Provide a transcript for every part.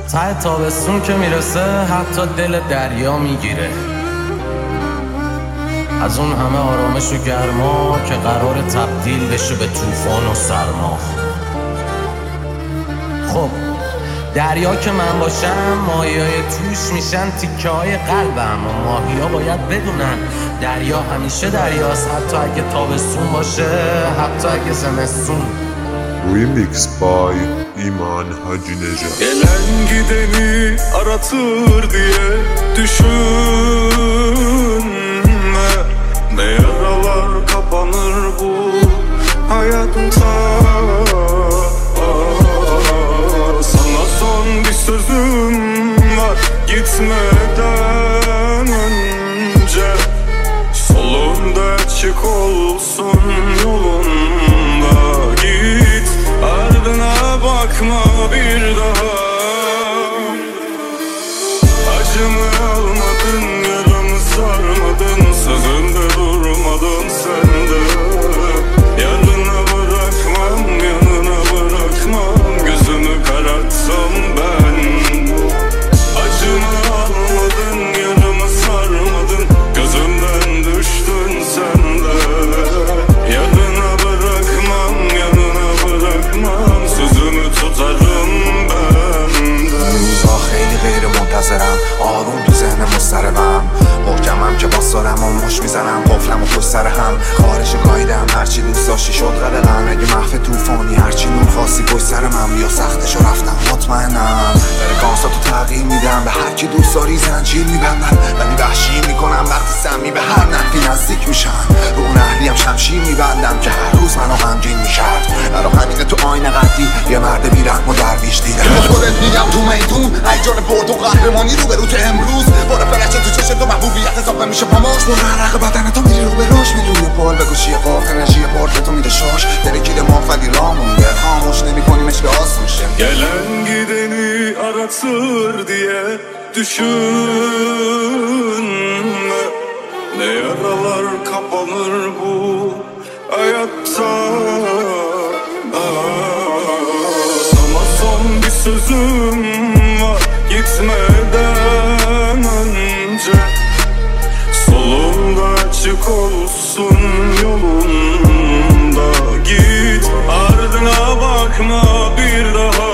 ته تابستون که میرسه حتی دل دریا میگیره از اون همه آرامش و گرما که قرار تبدیل بشه به طوفان و سرما. خب دریا که من باشم ماهیای توش میشن تیکه های قلبم و ماهیا باید بدونن دریا همیشه دریاست، حتی اگه تابستون باشه، حتی اگه زمستون. Remix by İman Hacı Necat. Gelen gideni aratır diye düşünme. Ne yaralar kapanır bu hayatta. Sana son bir sözüm var gitmeden önce. Solunda açık olsun yolunda git. Ardına bakma bir daha. Acımı almadın, yaramı sarmadın, sözünde durmadın sen de. Yarına bırakmam, yanına bırakmam, gözümü karartsam ben. Acımı almadın, yaramı sarmadın, gözümden düştün sen de. Yarına bırakmam, yanına bırakmam, sözümü tutarım ben de. روزا خیلی غیر منتظرم، آروم تو ذهن مضطربم، محکمم که با سرم و مش میزنم، قفلم و پشت سر هم خارش گایدم، هرچی دوست داشتی شد قدرم، اگه محو توفانی هرچی نور خواستی پشت سر من بیا، سختشو رفتم مطمئنم، فرکانسا تو تغییر میدم، به هر کی دوست داری زنجیر میبندم، ولی وحشی میکنم وقتی سمی به هر نحوی نزدیک میشن، رو نحلیم شمشیر میبندم که هر روز منو غمگین میکرد، برا همینه تو آینه قدی یه مرد بیرحم و درویش دیدم، خودت میگم تو میدون هیجان برد و قهرمانی رو به رو که امروز باره فرشه تو چشم تو محبوبیت حساب نمیشه پاماش، برو عرق بدن تو میری رو به روش، میدونی پال به گوشی پاک انرژی پورت تو میده شاش، ترکیده ما ولی راه مونده خاموش نمی‌کنیمش که آسون شه. Gelen gideni aratır diye düşünme. Ne yaralar kapanır bu hayatta. Sana son bir sözüm var gitmeden önce. Solunda açık olsun yolunda git. Ardına bakma bir daha.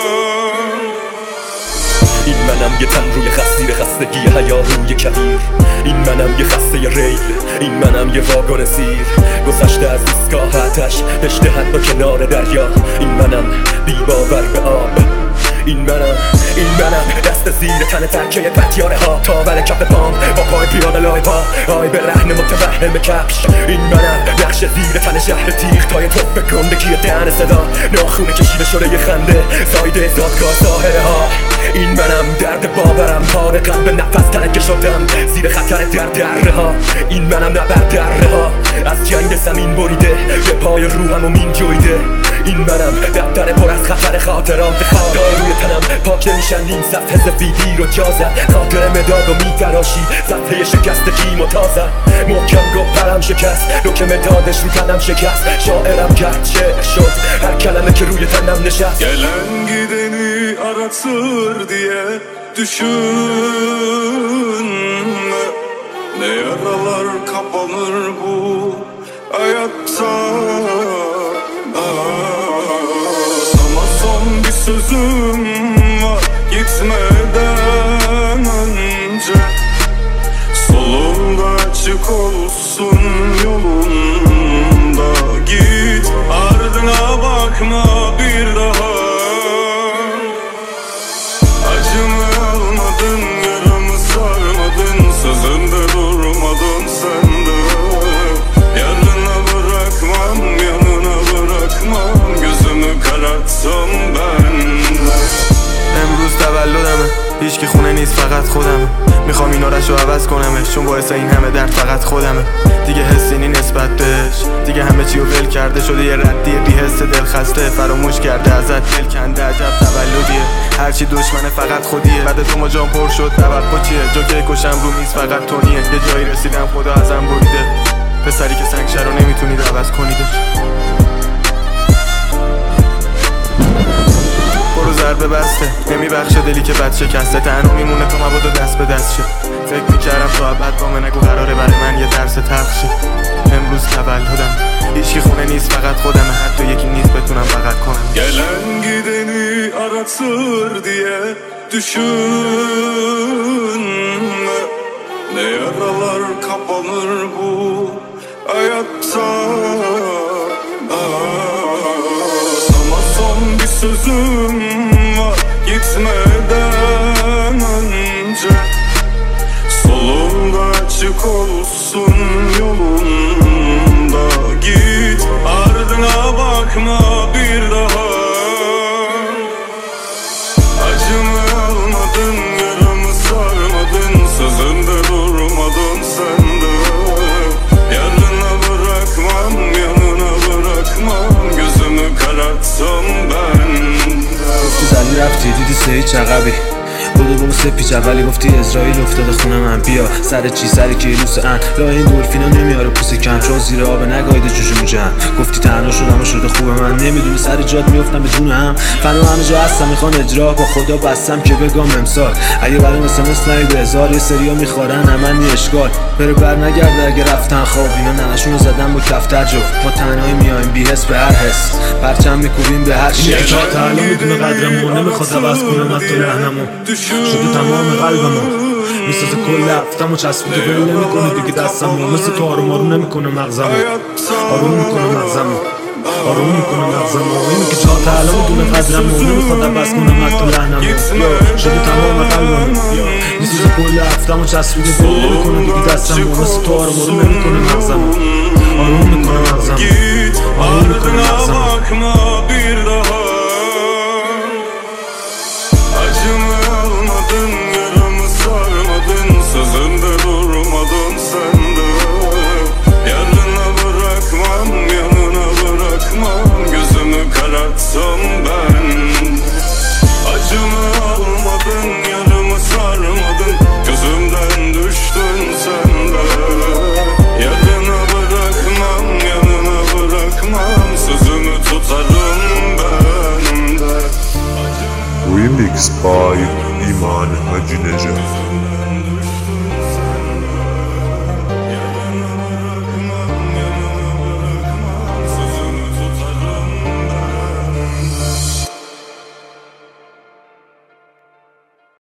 این منم یه تن روی خستیر خستگی هیاهوی کبیر، این منم یه خسته ریل، این منم یه واگن سیر گذشته از ایستگاه آتش دشته حد با کنار دریا، این منم بی باور به آب، این منم دست زیر تن ترکه پتیاره ها، تاول کف پام با پای پیاده لای پا، آی به رهن متوهم کفش، این منم نقش زیر تن شهر تیغ تای توپ گندگی دهن صدا، ناخونه کشیده شده یه خنده زایده زادگاه ظاهره ها، این منم درد باورم تار قلب نفس تنگه شدم زیر خطر دره ها، این منم نبر دره ها از جنگ زمین بریده به پای روحم و مین جویده، این منم دفتر پر از خطر خاطرات خطای روی تنم پاک نمیشن این صفحه سفیدی رو جازن، خاطر مداد و میتراشی صفحه شکستگی متازن، محکم گفت پرم شکست نوک مدادش رو تنم شکست، شاعرم کرد شعر شد هر کلمه که روی تنم نشست. Gelen gideni aratır diye düşünme. Ne yaralar kapanır bu hayatta. Sana son bir sözüm var gitmeden önce. Solunda açık olsun yolunda git. Ardına bakma bir daha. Acımı almadın, yaramı sarmadın, sözünde durmadın sen de. Yarına bırakmam, yanına bırakmam, gözümü karartsam ben de. امروز تولدمه، هیچکی خونه نیست فقط خودمه، میخوام این آرش رو عوض کنمش چون باعث این همه درد فقط خودمه، دیگه حسی نی نسبت بهش، دیگه همه چی رو ول کرده شده یه ردی بی حس دل خسته، فراموش کرده ازت دل کنده، عجب تولدیه هرچی دشمنه فقط خودیه، بعد تو ما جام پر شد توقع چیه، جوکه کشم رو میز فقط تونیه، یه جایی رسیدم خدا ازم بریده، پسری که سنگشه رو نمیتونید عوض کنیدش. برو ضربه بسته نمیبخشه واسه دلی که بد شکسته تنها میمونه تا مبادا دست به دست شه. فکر میکردم تو بعد با من نگو قراره برای من یه درس تلخ شه. امروز تولدم هیچکی خونه نیست فقط خودمه، حتی yeki نیست بتونم فقط کنم. Gelen gideni aratır diye düşünme, ne yaralar kapanır bu hayatta. Sana son bir sözüm var gitmeden önce, solunda açık olsun yolunda. Git ardına bakma bir daha. Acımı almadın, yaramı sarmadın, sözünde durmadın sen de. Yarına bırakmam, yanına bırakmam, gözümü karartsam ben de. زدی رفتی دیدی سه هیچ عقبی بودو بوم سپیچ اولی گفتی اسرائیل افتاده خونه من بیا سر چی سر کیلوس ان راه این دلفینا نمیاره پوست کم چون زیر آب نگایده جوجو جمع گفتی تنها شدم و شده خوبه من نمیدونی سر جات میافتم بدون هم فنا همه جا هستم میخوان اجرا با خدا بستم که بگم امسال اگه برای SMS نهیده هزار یه سریا میخورن همه اشکال بره بر نگرده اگه رفتن خواب اینا ننشونو زدن با کفتر جفت ما تنهایی میایم بی حس به هر حس پرچم میکوبیم به هر شی تا حالا میدونه قدرمو نمیخواد عوض کنه من تو لحنمو شده تمام قلبمو میسازه کل هفتمو چسبیده ول نمیکنه دیگه دستمو مثل تو آروم آروم نمیکنه مغزمو آروم میکنه مغزمو آروم میکنه مغزمو اینی که جا تا حالا میدونه قدرمو نمیخواد عوض کنه من تو لحنمو شده تمام قلبمو میسازه کل هفتمو چسبیده ول نمیکنه دیگه دستمو مثل تو آروم آروم نمیکنه مغزمو آروم میکنه مغزمو آروم میکنه مغزمو Yaramı sarmadın, sözünde durmadın sen de. Yarına bırakmam, yanına bırakmam, gözümü karartsam ben de. Acımı almadın, yarımı sarmadın, gözümden düştün sen de. Yarına bırakmam, yanına bırakmam, sözümü tutarım ben de. Remix by Iman Haji Nejat.